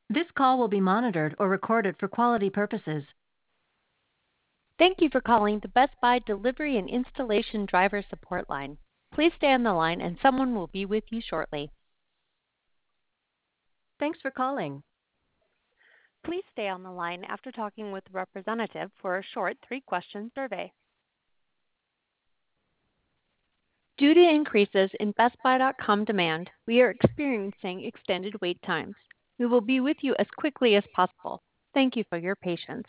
This call will be monitored or recorded for quality purposes. Thank you for calling the Best Buy Delivery and Installation Driver Support Line. Please stay on the line and someone will be with you shortly. Thanks for calling. Please stay on the line after talking with a representative for a short 3-question survey. Due to increases in BestBuy.com demand, we are experiencing extended wait times. We will be with you as quickly as possible. Thank you for your patience.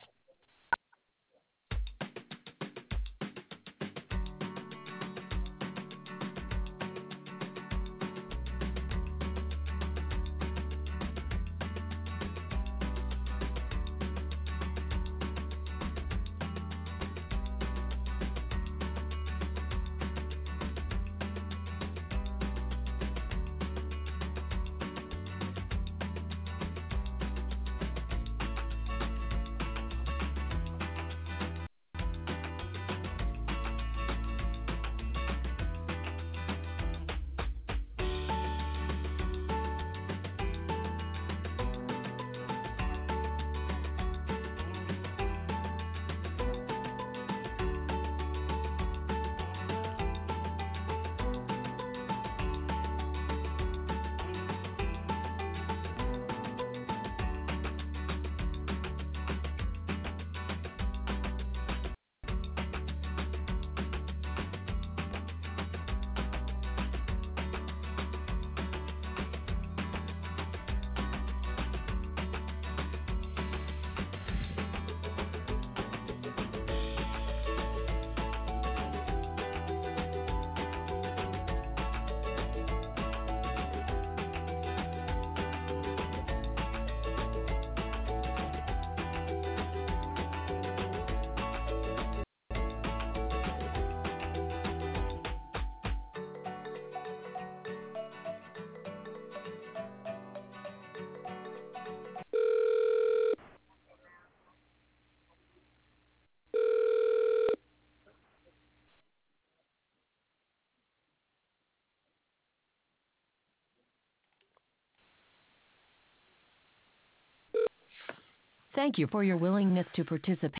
Thank you for your willingness to participate.